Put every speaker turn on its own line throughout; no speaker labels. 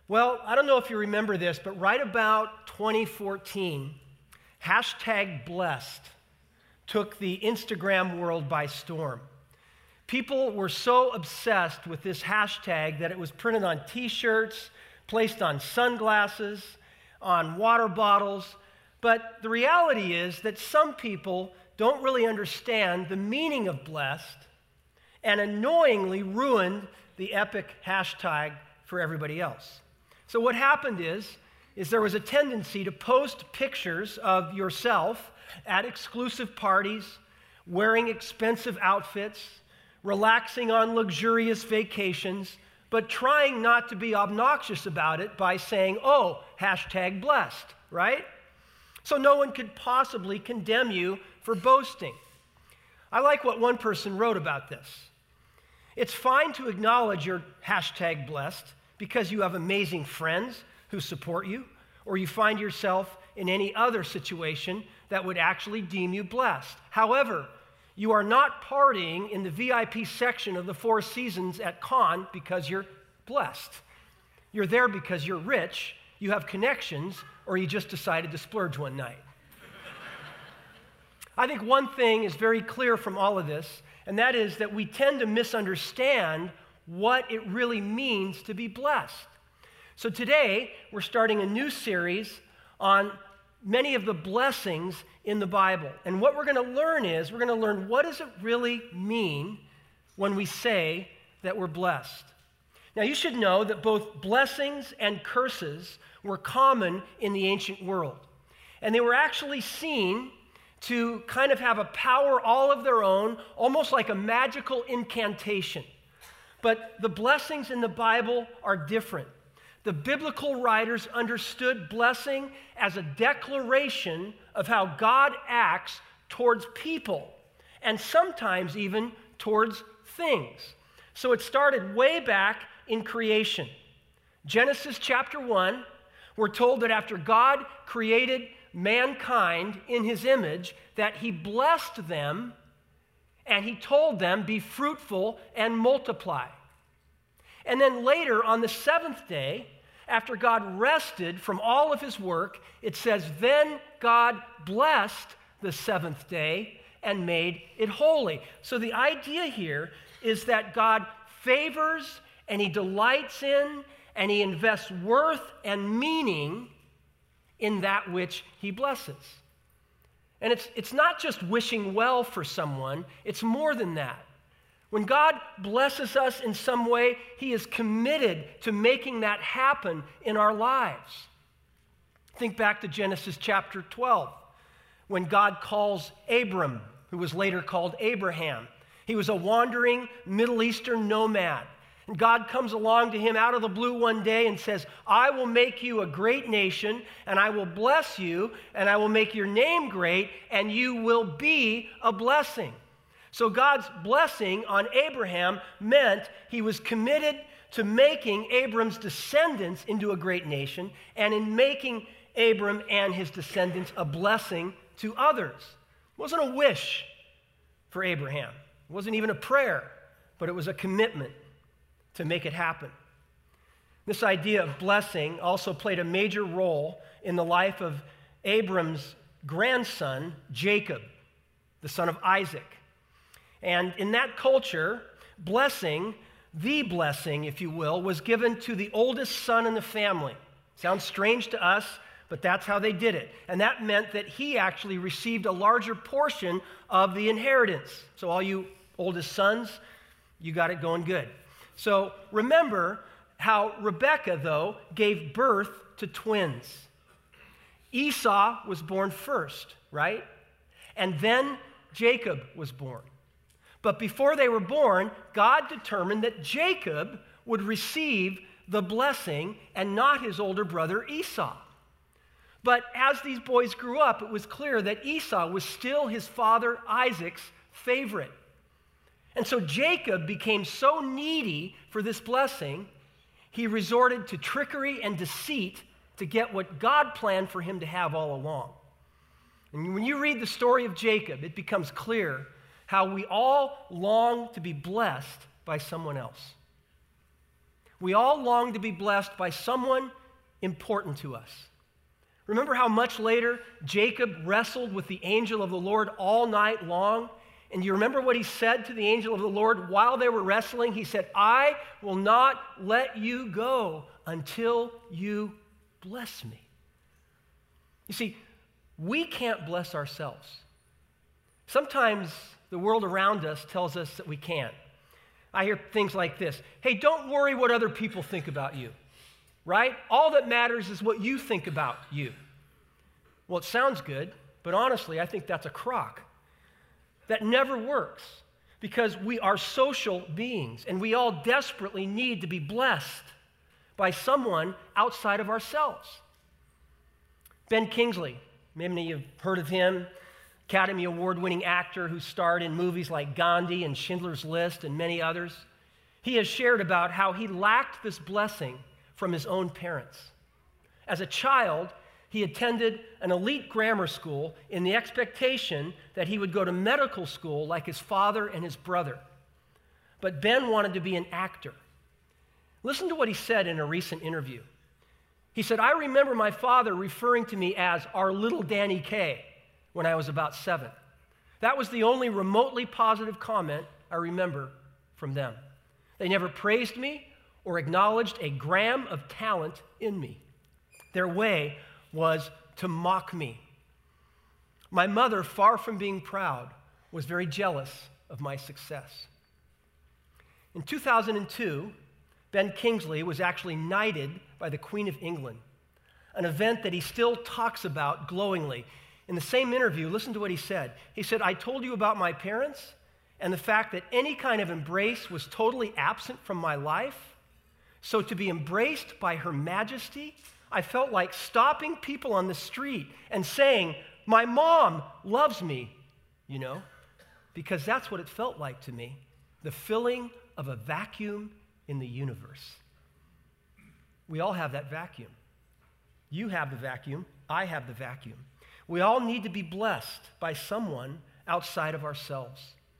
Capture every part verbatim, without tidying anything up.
Well, I don't know if you remember this, but right about twenty fourteen, hashtag blessed took the Instagram world by storm. People were so obsessed with this hashtag that it was printed on t-shirts, placed on sunglasses, on water bottles. But the reality is that some people don't really understand the meaning of blessed and annoyingly ruined the epic hashtag for everybody else. So what happened is, is there was a tendency to post pictures of yourself at exclusive parties, wearing expensive outfits, relaxing on luxurious vacations, but trying not to be obnoxious about it by saying, oh, hashtag blessed, right? So no one could possibly condemn you for boasting. I like what one person wrote about this. It's fine to acknowledge your hashtag blessed because you have amazing friends who support you, or you find yourself in any other situation that would actually deem you blessed. However, you are not partying in the V I P section of the Four Seasons at Cannes because you're blessed. You're there because you're rich, you have connections, or you just decided to splurge one night. I think one thing is very clear from all of this, and that is that we tend to misunderstand what it really means to be blessed. So today, we're starting a new series on many of the blessings in the Bible. And what we're going to learn is, we're going to learn what does it really mean when we say that we're blessed. Now, you should know that both blessings and curses were common in the ancient world. And they were actually seen to kind of have a power all of their own, almost like a magical incantation. But the blessings in the Bible are different. The biblical writers understood blessing as a declaration of how God acts towards people, and sometimes even towards things. So it started way back in creation. Genesis chapter one, we're told that after God created mankind in his image, that he blessed them and he told them, be fruitful and multiply. And then later on the seventh day, after God rested from all of his work, it says, then God blessed the seventh day and made it holy. So the idea here is that God favors and he delights in and he invests worth and meaning in that which he blesses. And it's, it's not just wishing well for someone, it's more than that. When God blesses us in some way, he is committed to making that happen in our lives. Think back to Genesis chapter twelve, when God calls Abram, who was later called Abraham. He was a wandering Middle Eastern nomad. And God comes along to him out of the blue one day and says, I will make you a great nation, and I will bless you, and I will make your name great, and you will be a blessing. So God's blessing on Abraham meant he was committed to making Abram's descendants into a great nation, and in making Abram and his descendants a blessing to others. It wasn't a wish for Abraham. It wasn't even a prayer, but it was a commitment to make it happen. This idea of blessing also played a major role in the life of Abram's grandson, Jacob, the son of Isaac. And in that culture, blessing, the blessing, if you will, was given to the oldest son in the family. Sounds strange to us, but that's how they did it. And that meant that he actually received a larger portion of the inheritance. So all you oldest sons, you got it going good. So remember how Rebekah, though, gave birth to twins. Esau was born first, right? And then Jacob was born. But before they were born, God determined that Jacob would receive the blessing and not his older brother Esau. But as these boys grew up, it was clear that Esau was still his father Isaac's favorite. And so Jacob became so needy for this blessing, he resorted to trickery and deceit to get what God planned for him to have all along. And when you read the story of Jacob, it becomes clear how we all long to be blessed by someone else. We all long to be blessed by someone important to us. Remember how much later Jacob wrestled with the angel of the Lord all night long? And do you remember what he said to the angel of the Lord while they were wrestling? He said, I will not let you go until you bless me. You see, we can't bless ourselves. Sometimes the world around us tells us that we can't. I hear things like this. Hey, don't worry what other people think about you, right? All that matters is what you think about you. Well, it sounds good, but honestly, I think that's a crock. That never works because we are social beings and we all desperately need to be blessed by someone outside of ourselves. Ben Kingsley, many of you have heard of him, Academy Award-winning actor who starred in movies like Gandhi and Schindler's List and many others. He has shared about how he lacked this blessing from his own parents. As a child, he attended an elite grammar school in the expectation that he would go to medical school like his father and his brother. But Ben wanted to be an actor. Listen to what he said in a recent interview. He said, I remember my father referring to me as our little Danny Kaye when I was about seven. That was the only remotely positive comment I remember from them. They never praised me or acknowledged a gram of talent in me. Their way was to mock me. My mother, far from being proud, was very jealous of my success. In two thousand two, Ben Kingsley was actually knighted by the Queen of England, an event that he still talks about glowingly. In the same interview, listen to what he said. He said, I told you about my parents and the fact that any kind of embrace was totally absent from my life. So to be embraced by Her Majesty, I felt like stopping people on the street and saying, my mom loves me, you know, because that's what it felt like to me, the filling of a vacuum in the universe. We all have that vacuum. You have the vacuum. I have the vacuum. We all need to be blessed by someone outside of ourselves.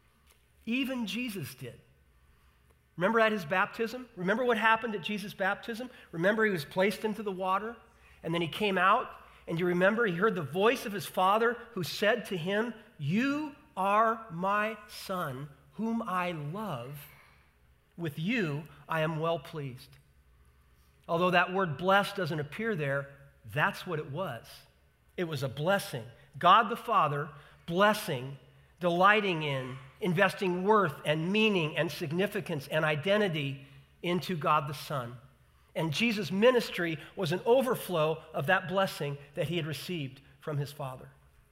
Even Jesus did. Remember at his baptism? Remember what happened at Jesus' baptism? Remember he was placed into the water, and then he came out, and you remember he heard the voice of his Father who said to him, you are my Son, whom I love. With you I am well pleased. Although that word blessed doesn't appear there, that's what it was. It was a blessing. God the Father blessing, delighting in, investing worth and meaning and significance and identity into God the Son. And Jesus' ministry was an overflow of that blessing that he had received from his Father.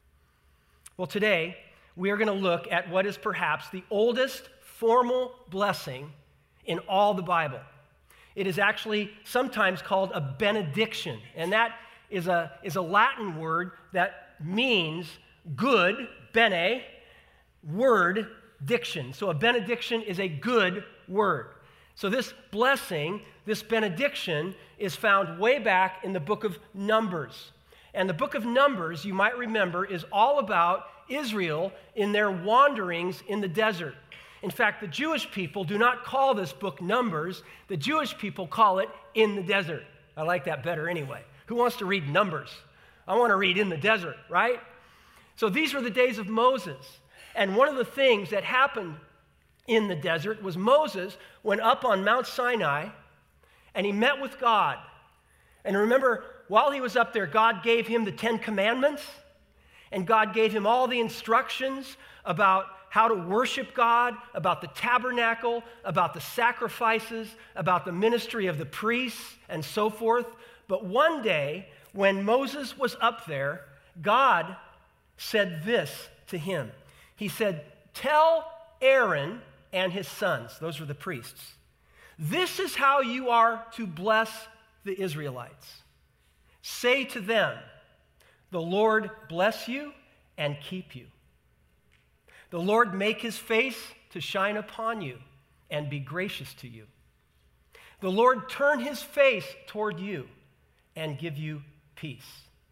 Well, today, we are going to look at what is perhaps the oldest formal blessing in all the Bible. It is actually sometimes called a benediction, and that is a, is a Latin word that means good, bene, word, diction. So a benediction is a good word. So this blessing, this benediction, is found way back in the book of Numbers. And the book of Numbers, you might remember, is all about Israel in their wanderings in the desert. In fact, the Jewish people do not call this book Numbers. The Jewish people call it In the Desert. I like that better anyway. Who wants to read Numbers? I want to read In the Desert, right? So these were the days of Moses. And one of the things that happened in the desert was Moses went up on Mount Sinai and he met with God. And remember, while he was up there, God gave him the Ten Commandments, and God gave him all the instructions about how to worship God, about the tabernacle, about the sacrifices, about the ministry of the priests, and so forth. But one day, when Moses was up there, God said this to him. He said, tell Aaron and his sons, those were the priests, this is how you are to bless the Israelites. Say to them, the Lord bless you and keep you. The Lord make his face to shine upon you and be gracious to you. The Lord turn his face toward you and give you peace.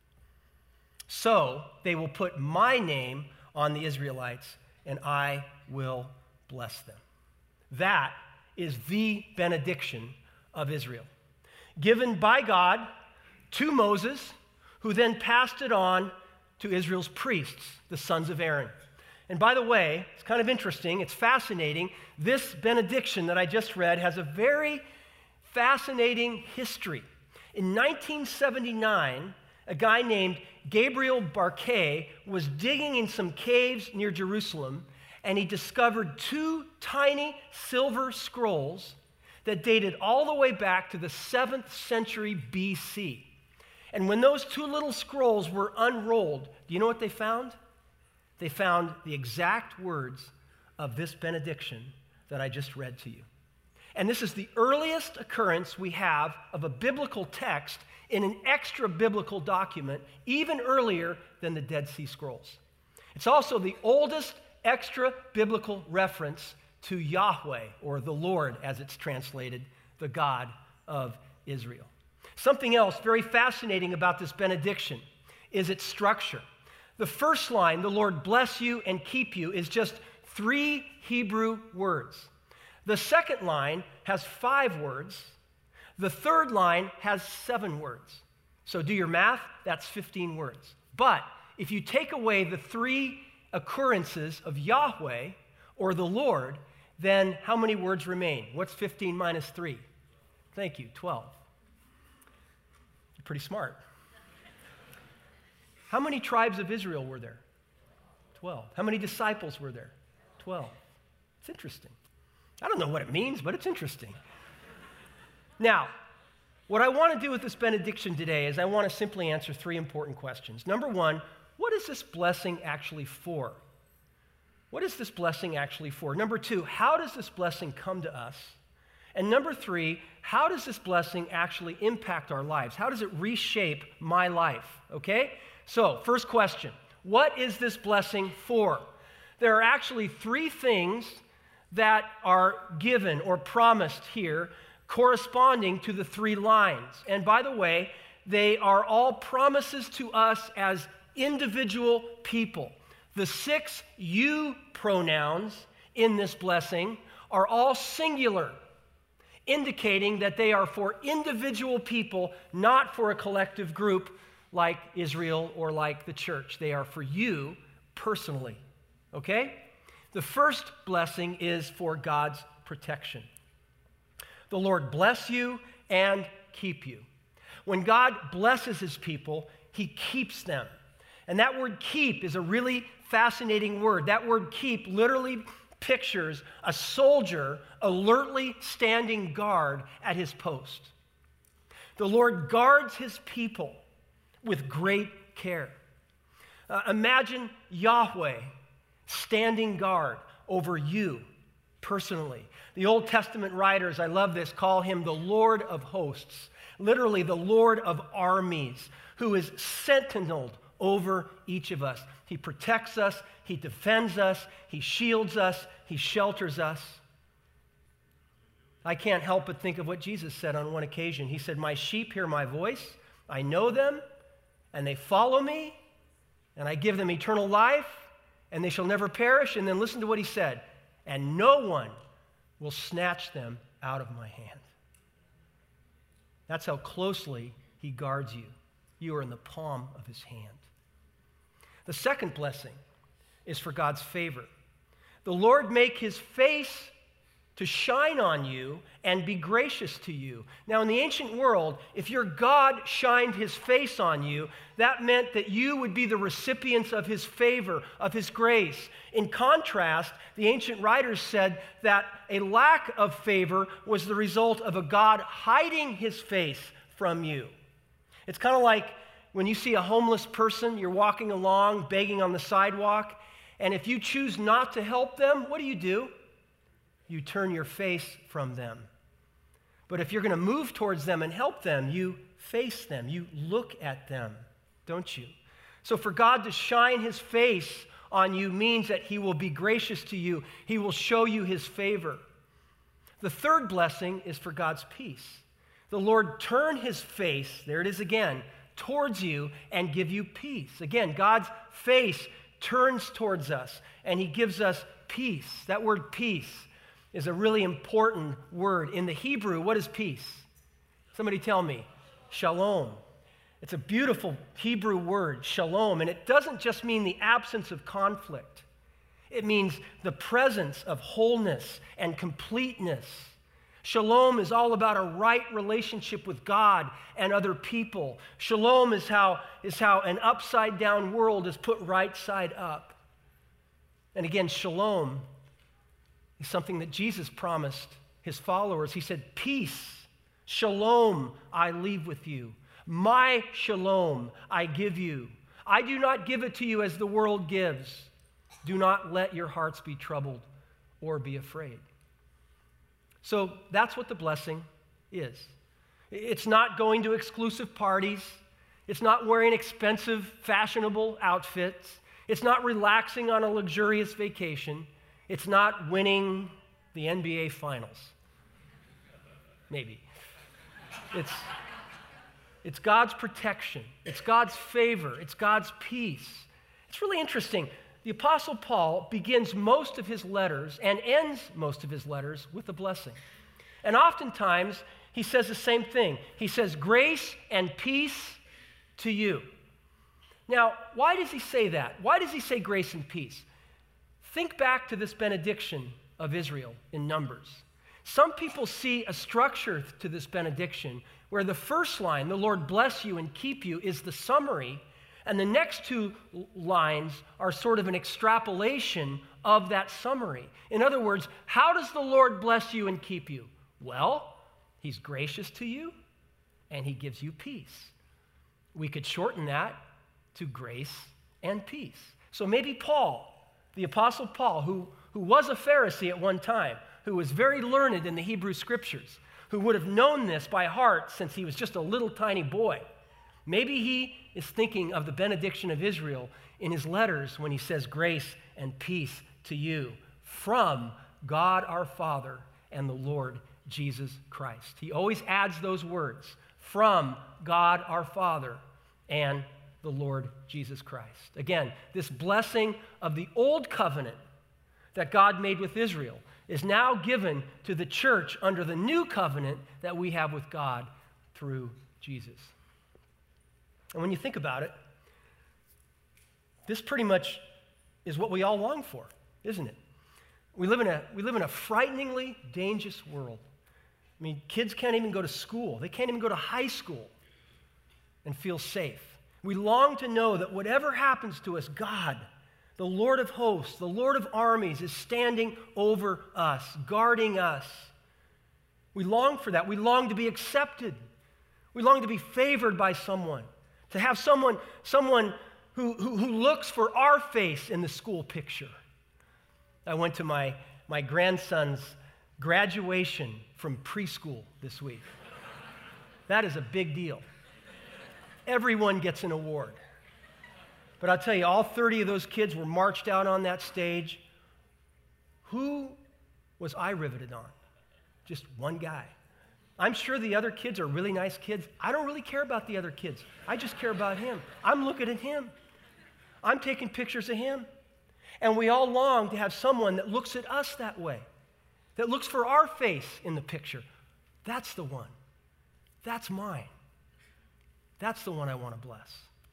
So they will put my name on the Israelites, and I will bless them. That is the benediction of Israel, given by God to Moses, who then passed it on to Israel's priests, the sons of Aaron. And by the way, it's kind of interesting, it's fascinating. This benediction that I just read has a very fascinating history. In nineteen seventy-nine, a guy named Gabriel Barkay was digging in some caves near Jerusalem, and he discovered two tiny silver scrolls that dated all the way back to the seventh century B C. And when those two little scrolls were unrolled, do you know what they found? They found the exact words of this benediction that I just read to you. And this is the earliest occurrence we have of a biblical text in an extra-biblical document, even earlier than the Dead Sea Scrolls. It's also the oldest extra-biblical reference to Yahweh, or the Lord, as it's translated, the God of Israel. Something else very fascinating about this benediction is its structure. The first line, the Lord bless you and keep you, is just three Hebrew words. The second line has five words. The third line has seven words. So do your math, that's fifteen words. But if you take away the three occurrences of Yahweh or the Lord, then how many words remain? What's fifteen minus three? Thank you, twelve. You're pretty smart. How many tribes of Israel were there? twelve. How many disciples were there? twelve. It's interesting. I don't know what it means, but it's interesting. Now, what I want to do with this benediction today is I want to simply answer three important questions. Number one, what is this blessing actually for? What is this blessing actually for? Number two, how does this blessing come to us? And number three, how does this blessing actually impact our lives? How does it reshape my life? Okay? So, first question, what is this blessing for? There are actually three things that are given or promised here corresponding to the three lines. And by the way, they are all promises to us as individual people. The six you pronouns in this blessing are all singular, indicating that they are for individual people, not for a collective group like Israel or like the church. They are for you personally, okay? The first blessing is for God's protection. The Lord bless you and keep you. When God blesses his people, he keeps them. And that word keep is a really fascinating word. That word keep literally pictures a soldier alertly standing guard at his post. The Lord guards his people with great care. Uh, imagine Yahweh standing guard over you personally. The Old Testament writers, I love this, call him the Lord of hosts, literally the Lord of armies, who is sentineled over each of us. He protects us, he defends us, he shields us, he shelters us. I can't help but think of what Jesus said on one occasion. He said, "My sheep hear my voice, I know them, and they follow me, and I give them eternal life, and they shall never perish." And then listen to what he said, "And no one will snatch them out of my hand." That's how closely he guards you. You are in the palm of his hand. The second blessing is for God's favor. The Lord make his face to shine on you and be gracious to you. Now, in the ancient world, if your God shined his face on you, that meant that you would be the recipients of his favor, of his grace. In contrast, the ancient writers said that a lack of favor was the result of a God hiding his face from you. It's kind of like when you see a homeless person, you're walking along, begging on the sidewalk, and if you choose not to help them, what do you do? You turn your face from them. But if you're going to move towards them and help them, you face them. You look at them, don't you? So for God to shine his face on you means that he will be gracious to you. He will show you his favor. The third blessing is for God's peace. The Lord turn his face, there it is again, towards you and give you peace. Again, God's face turns towards us and he gives us peace. That word peace is a really important word. In the Hebrew, what is peace? Somebody tell me. Shalom. It's a beautiful Hebrew word, shalom, and it doesn't just mean the absence of conflict. It means the presence of wholeness and completeness. Shalom is all about a right relationship with God and other people. Shalom is how, is how an upside-down world is put right side up. And again, shalom is something that Jesus promised his followers. He said, peace, shalom, I leave with you. My shalom I give you. I do not give it to you as the world gives. Do not let your hearts be troubled or be afraid. So that's what the blessing is. It's not going to exclusive parties. It's not wearing expensive, fashionable outfits. It's not relaxing on a luxurious vacation. It's not winning the N B A Finals. Maybe. It's, it's God's protection. It's God's favor. It's God's peace. It's really interesting. The Apostle Paul begins most of his letters and ends most of his letters with a blessing. And oftentimes, he says the same thing. He says, grace and peace to you. Now, why does he say that? Why does he say grace and peace? Think back to this benediction of Israel in Numbers. Some people see a structure to this benediction where the first line, the Lord bless you and keep you, is the summary, and the next two lines are sort of an extrapolation of that summary. In other words, how does the Lord bless you and keep you? Well, he's gracious to you and he gives you peace. We could shorten that to grace and peace. So maybe Paul, the Apostle Paul, who, who was a Pharisee at one time, who was very learned in the Hebrew Scriptures, who would have known this by heart since he was just a little tiny boy, maybe he is thinking of the benediction of Israel in his letters when he says grace and peace to you from God our Father and the Lord Jesus Christ. He always adds those words, from God our Father and the Lord Jesus Christ. Again, this blessing of the old covenant that God made with Israel is now given to the church under the new covenant that we have with God through Jesus. And when you think about it, this pretty much is what we all long for, isn't it? We live in a, we live in a frighteningly dangerous world. I mean, kids can't even go to school. They can't even go to high school and feel safe. We long to know that whatever happens to us, God, the Lord of hosts, the Lord of armies, is standing over us, guarding us. We long for that. We long to be accepted. We long to be favored by someone, to have someone, someone who, who, who looks for our face in the school picture. I went to my, my grandson's graduation from preschool this week. That is a big deal. Everyone gets an award. But I'll tell you, all thirty of those kids were marched out on that stage. Who was I riveted on? Just one guy. I'm sure the other kids are really nice kids. I don't really care about the other kids. I just care about him. I'm looking at him. I'm taking pictures of him. And we all long to have someone that looks at us that way, that looks for our face in the picture. That's the one. That's mine. That's the one I want to bless.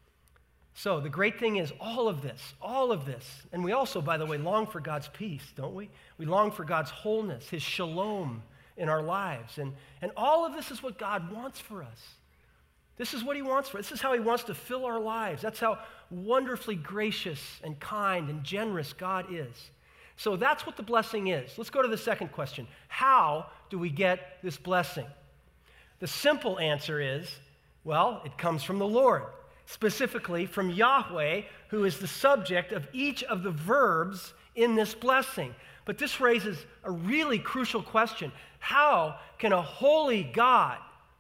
So the great thing is all of this, all of this, and we also, by the way, long for God's peace, don't we? We long for God's wholeness, his shalom in our lives. And, and all of this is what God wants for us. This is what he wants for us. This is how he wants to fill our lives. That's how wonderfully gracious and kind and generous God is. So that's what the blessing is. Let's go to the second question. How do we get this blessing? The simple answer is, well, it comes from the Lord, specifically from Yahweh, who is the subject of each of the verbs in this blessing. But this raises a really crucial question. How can a holy God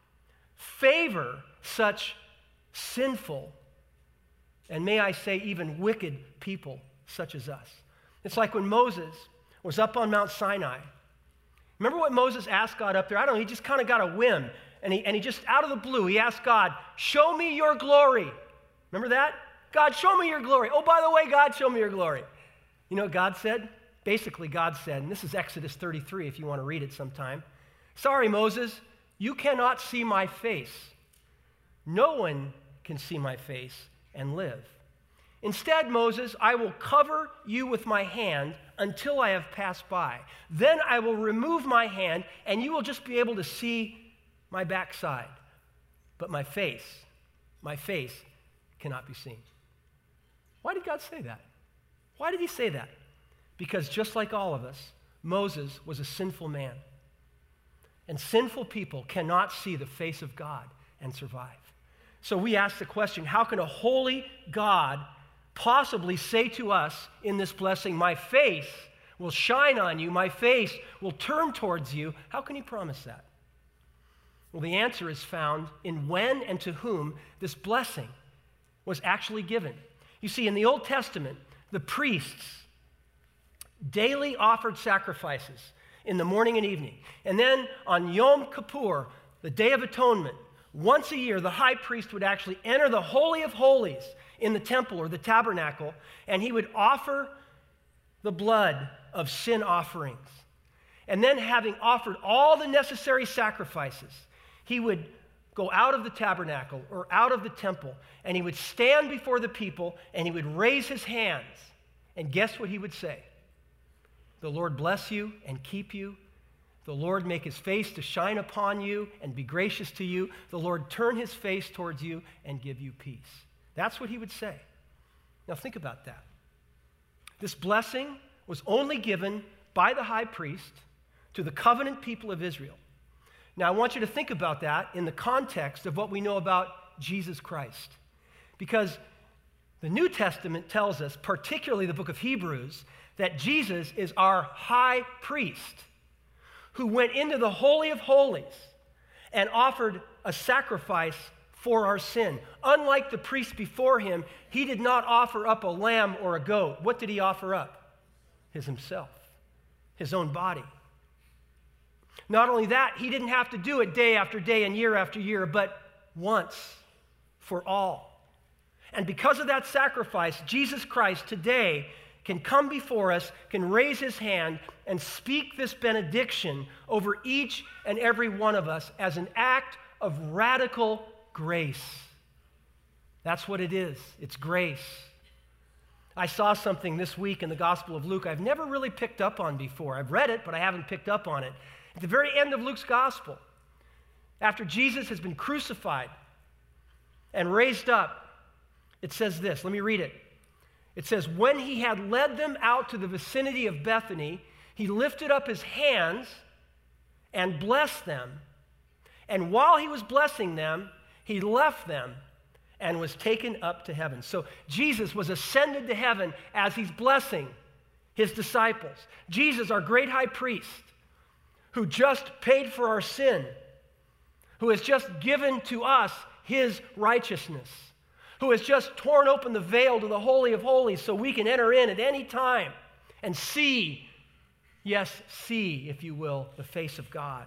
favor such sinful, and may I say even wicked people such as us? It's like when Moses was up on Mount Sinai. Remember what Moses asked God up there? I don't know, he just kind of got a whim. And he, and he just, out of the blue, he asked God, show me your glory. Remember that? God, show me your glory. Oh, by the way, God, show me your glory. You know what God said? basically God said, and this is Exodus thirty-three if you want to read it sometime, sorry, Moses, you cannot see my face. No one can see my face and live. Instead, Moses, I will cover you with my hand until I have passed by. Then I will remove my hand, and you will just be able to see my backside. But my face, my face cannot be seen. Why did God say that? Why did he say that? Because just like all of us, Moses was a sinful man. And sinful people cannot see the face of God and survive. So we ask the question, how can a holy God possibly say to us in this blessing, my face will shine on you, my face will turn towards you? How can he promise that? Well, the answer is found in when and to whom this blessing was actually given. You see, in the Old Testament, the priests daily offered sacrifices in the morning and evening. And then on Yom Kippur, the Day of Atonement, once a year, the high priest would actually enter the Holy of Holies in the temple or the tabernacle, and he would offer the blood of sin offerings. And then, having offered all the necessary sacrifices, he would go out of the tabernacle or out of the temple, and he would stand before the people, and he would raise his hands. And guess what he would say? The Lord bless you and keep you. The Lord make his face to shine upon you and be gracious to you. The Lord turn his face towards you and give you peace. That's what he would say. Now think about that. This blessing was only given by the high priest to the covenant people of Israel. Now I want you to think about that in the context of what we know about Jesus Christ. Because the New Testament tells us, particularly the book of Hebrews, that Jesus is our high priest who went into the Holy of Holies and offered a sacrifice for our sin. Unlike the priest before him, he did not offer up a lamb or a goat. What did he offer up? His himself, his own body. Not only that, he didn't have to do it day after day and year after year, but once for all. And because of that sacrifice, Jesus Christ today can come before us, can raise his hand and speak this benediction over each and every one of us as an act of radical grace. That's what it is. It's grace. I saw something this week in the Gospel of Luke I've never really picked up on before. I've read it, but I haven't picked up on it. At the very end of Luke's Gospel, after Jesus has been crucified and raised up, it says this. Let me read it. It says, when he had led them out to the vicinity of Bethany, he lifted up his hands and blessed them. And while he was blessing them, he left them and was taken up to heaven. So Jesus was ascended to heaven as he's blessing his disciples. Jesus, our great high priest, who just paid for our sin, who has just given to us his righteousness, who has just torn open the veil to the Holy of Holies so we can enter in at any time and see, yes, see, if you will, the face of God.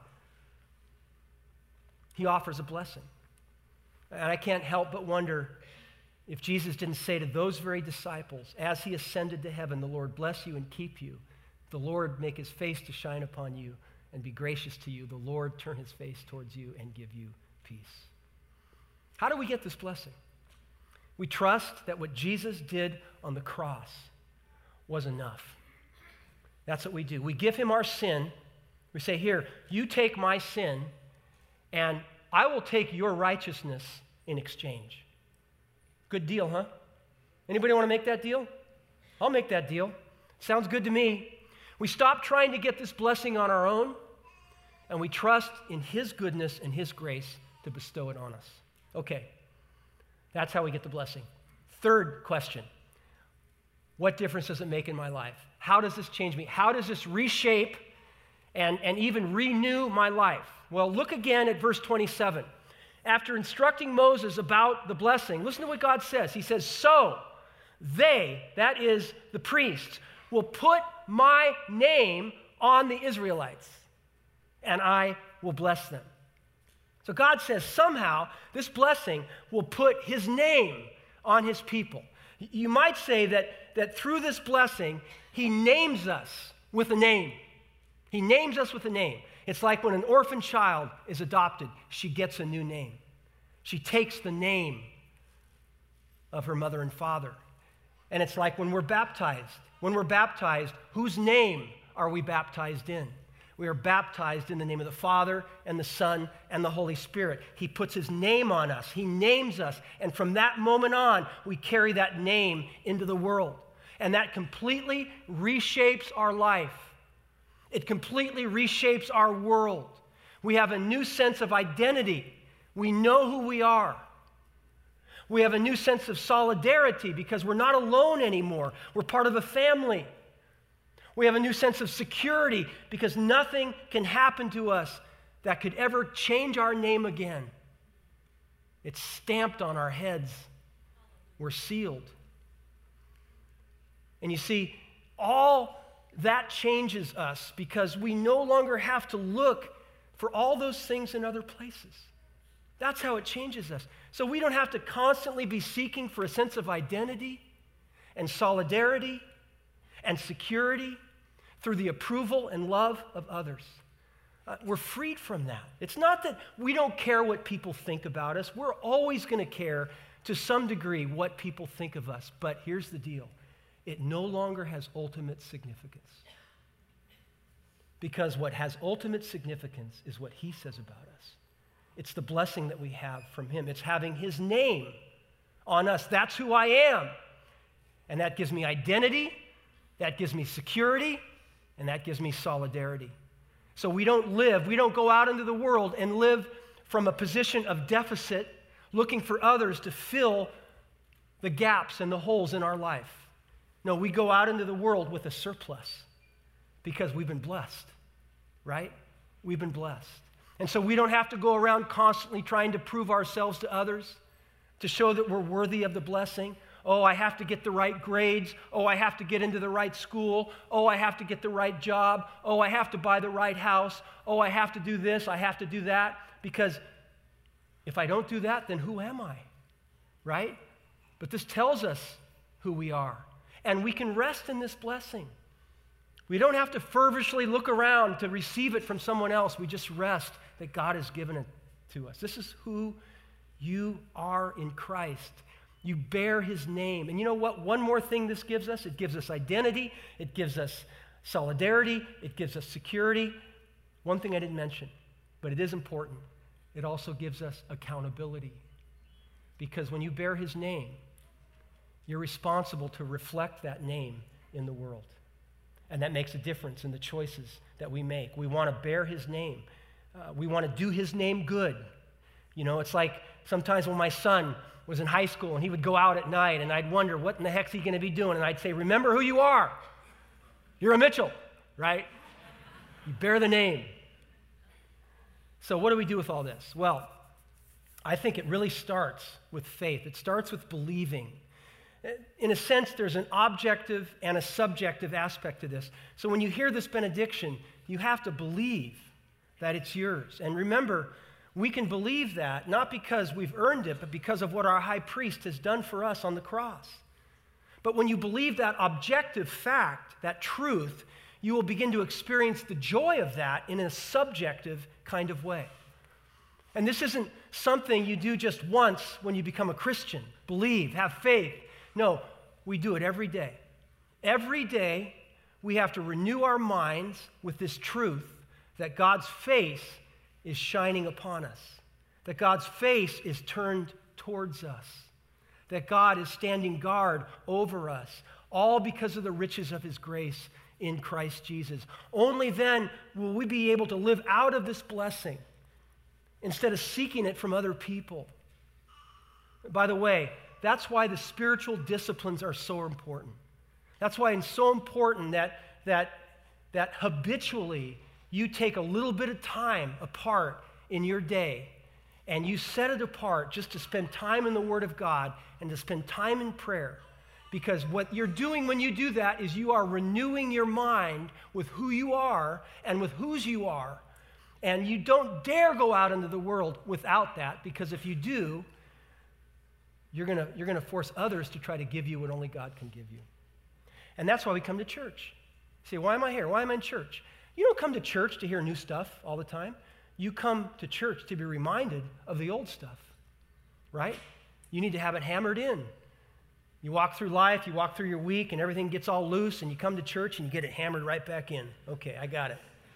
He offers a blessing. And I can't help but wonder if Jesus didn't say to those very disciples, as he ascended to heaven, the Lord bless you and keep you. The Lord make his face to shine upon you and be gracious to you. The Lord turn his face towards you and give you peace. How do we get this blessing? We trust that what Jesus did on the cross was enough. That's what we do. We give him our sin. We say, here, you take my sin, and I will take your righteousness in exchange. Good deal, huh? Anybody want to make that deal? I'll make that deal. Sounds good to me. We stop trying to get this blessing on our own, and we trust in his goodness and his grace to bestow it on us. Okay, that's how we get the blessing. Third question, what difference does it make in my life? How does this change me? How does this reshape and, and even renew my life? Well, look again at verse twenty-seven. After instructing Moses about the blessing, listen to what God says. He says, so they, that is the priests, will put my name on the Israelites, and I will bless them. So God says somehow this blessing will put his name on his people. You might say that, that through this blessing, He names us with a name. He names us with a name. It's like when an orphan child is adopted, she gets a new name. She takes the name of her mother and father. And it's like when we're baptized. When we're baptized, whose name are we baptized in? We are baptized in the name of the Father and the Son and the Holy Spirit. He puts his name on us. He names us. And from that moment on, we carry that name into the world. And that completely reshapes our life. It completely reshapes our world. We have a new sense of identity. We know who we are. We have a new sense of solidarity because we're not alone anymore. We're part of a family. We have a new sense of security because nothing can happen to us that could ever change our name again. It's stamped on our heads. We're sealed. And you see, all that changes us because we no longer have to look for all those things in other places. That's how it changes us. So we don't have to constantly be seeking for a sense of identity and solidarity and security through the approval and love of others. Uh, we're freed from that. It's not that we don't care what people think about us. We're always going to care to some degree what people think of us. But here's the deal. It no longer has ultimate significance. Because what has ultimate significance is what he says about us. It's the blessing that we have from him. It's having his name on us. That's who I am. And that gives me identity, that gives me security, and that gives me solidarity. So we don't live, we don't go out into the world and live from a position of deficit, looking for others to fill the gaps and the holes in our life. No, we go out into the world with a surplus because we've been blessed, right? We've been blessed. And so we don't have to go around constantly trying to prove ourselves to others, to show that we're worthy of the blessing. Oh, I have to get the right grades. Oh, I have to get into the right school. Oh, I have to get the right job. Oh, I have to buy the right house. Oh, I have to do this. I have to do that. Because if I don't do that, then who am I? Right? But this tells us who we are. And we can rest in this blessing. We don't have to feverishly look around to receive it from someone else. We just rest that God has given it to us. This is who you are in Christ. You bear his name. And you know what? One more thing this gives us. It gives us identity. It gives us solidarity. It gives us security. One thing I didn't mention, but it is important. It also gives us accountability. Because when you bear his name, you're responsible to reflect that name in the world. And that makes a difference in the choices that we make. We want to bear his name. Uh, we want to do his name good. You know, it's like sometimes when my son was in high school and he would go out at night and I'd wonder, what in the heck's he going to be doing? And I'd say, remember who you are. You're a Mitchell, right? You bear the name. So what do we do with all this? Well, I think it really starts with faith. It starts with believing. In a sense, there's an objective and a subjective aspect to this. So when you hear this benediction, you have to believe that it's yours. And remember, we can believe that not because we've earned it, but because of what our high priest has done for us on the cross. But when you believe that objective fact, that truth, you will begin to experience the joy of that in a subjective kind of way. And this isn't something you do just once when you become a Christian. Believe, have faith. No, we do it every day. Every day, we have to renew our minds with this truth that God's face is shining upon us, that God's face is turned towards us, that God is standing guard over us, all because of the riches of his grace in Christ Jesus. Only then will we be able to live out of this blessing instead of seeking it from other people. By the way, that's why the spiritual disciplines are so important. That's why it's so important that, that, that habitually you take a little bit of time apart in your day and you set it apart just to spend time in the Word of God and to spend time in prayer. Because what you're doing when you do that is you are renewing your mind with who you are and with whose you are. And you don't dare go out into the world without that, because if you do, you're going you're going to force others to try to give you what only God can give you. And that's why we come to church. You say, why am I here? Why am I in church? You don't come to church to hear new stuff all the time. You come to church to be reminded of the old stuff, right? You need to have it hammered in. You walk through life, you walk through your week, and everything gets all loose, and you come to church and you get it hammered right back in. Okay, I got it.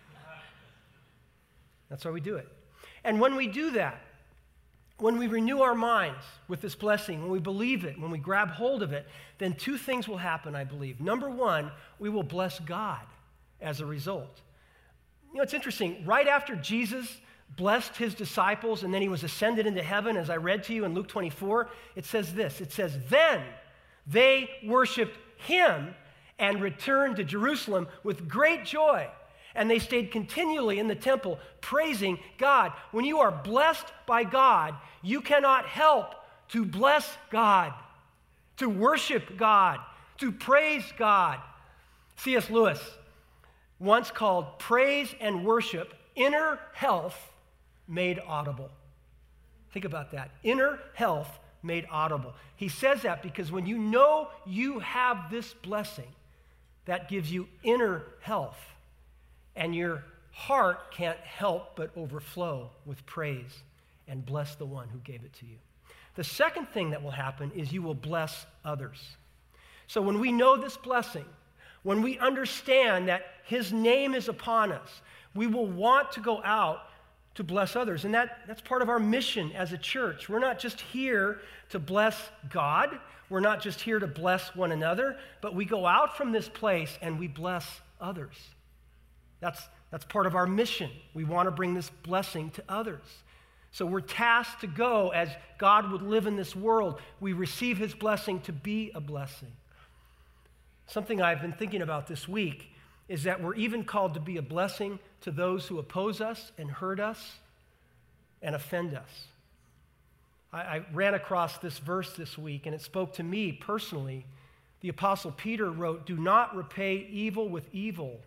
That's why we do it. And when we do that, when we renew our minds with this blessing, when we believe it, when we grab hold of it, then two things will happen, I believe. Number one, we will bless God as a result. You know, it's interesting. Right after Jesus blessed his disciples and then he was ascended into heaven, as I read to you in Luke twenty-four, it says this. It says, then they worshiped him and returned to Jerusalem with great joy. And they stayed continually in the temple praising God. When you are blessed by God, you cannot help to bless God, to worship God, to praise God. C S Lewis once called praise and worship inner health made audible. Think about that. Inner health made audible. He says that because when you know you have this blessing, that gives you inner health. And your heart can't help but overflow with praise and bless the one who gave it to you. The second thing that will happen is you will bless others. So when we know this blessing, when we understand that his name is upon us, we will want to go out to bless others. And that, that's part of our mission as a church. We're not just here to bless God. We're not just here to bless one another, but we go out from this place and we bless others. That's, that's part of our mission. We want to bring this blessing to others. So we're tasked to go as God would live in this world. We receive his blessing to be a blessing. Something I've been thinking about this week is that we're even called to be a blessing to those who oppose us and hurt us and offend us. I, I ran across this verse this week, and it spoke to me personally. The Apostle Peter wrote, do not repay evil with evil,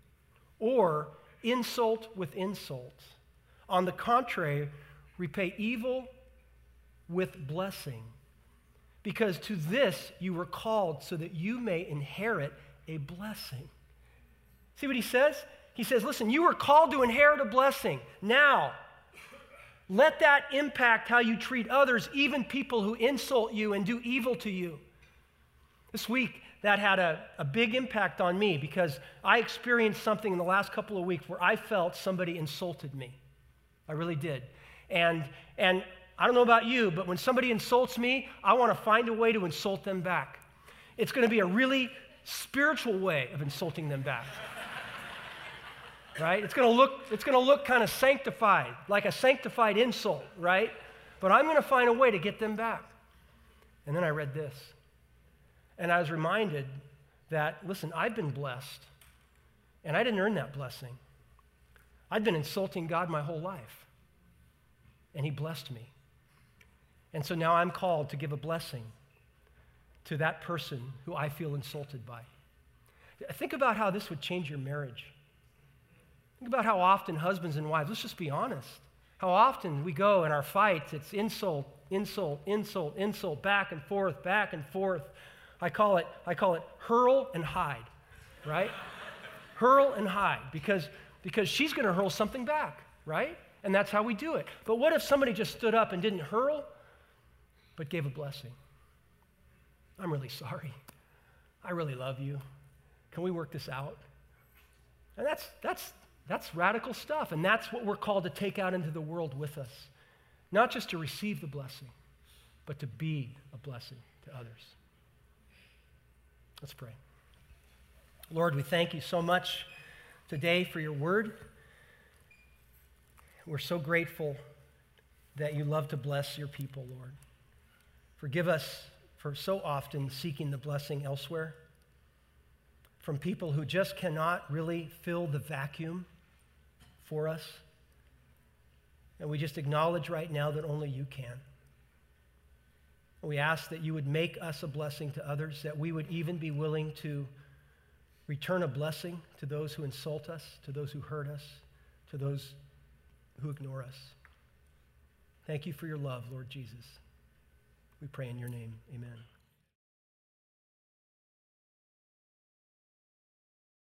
or insult with insult. On the contrary, repay evil with blessing, because to this you were called so that you may inherit a blessing. See what he says? He says, listen, you were called to inherit a blessing. Now, let that impact how you treat others, even people who insult you and do evil to you. This week, that had a, a big impact on me because I experienced something in the last couple of weeks where I felt somebody insulted me. I really did. And, and I don't know about you, but when somebody insults me, I want to find a way to insult them back. It's going to be a really spiritual way of insulting them back. Right? It's going to look, it's going to look kind of sanctified, like a sanctified insult, right? But I'm going to find a way to get them back. And then I read this. And I was reminded that, listen, I've been blessed, and I didn't earn that blessing. I'd been insulting God my whole life, and he blessed me. And so now I'm called to give a blessing to that person who I feel insulted by. Think about how this would change your marriage. Think about how often husbands and wives, let's just be honest, how often we go in our fights, it's insult, insult, insult, insult, back and forth, back and forth. I call it, I call it hurl and hide, right? Hurl and hide, because, because she's going to hurl something back, right? And that's how we do it. But what if somebody just stood up and didn't hurl, but gave a blessing? I'm really sorry. I really love you. Can we work this out? And that's, that's, that's radical stuff, and that's what we're called to take out into the world with us. Not just to receive the blessing, but to be a blessing to others. Let's pray. Lord, we thank you so much today for your word. We're so grateful that you love to bless your people, Lord. Forgive us for so often seeking the blessing elsewhere from people who just cannot really fill the vacuum for us. And we just acknowledge right now that only you can. We ask that you would make us a blessing to others, that we would even be willing to return a blessing to those who insult us, to those who hurt us, to those who ignore us. Thank you for your love, Lord Jesus. We pray in your name. Amen.